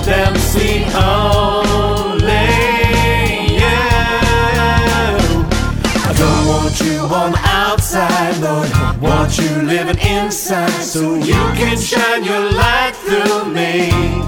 them see only you. I don't want you on the outside, Lord, I want you living inside, so you can shine your light through me.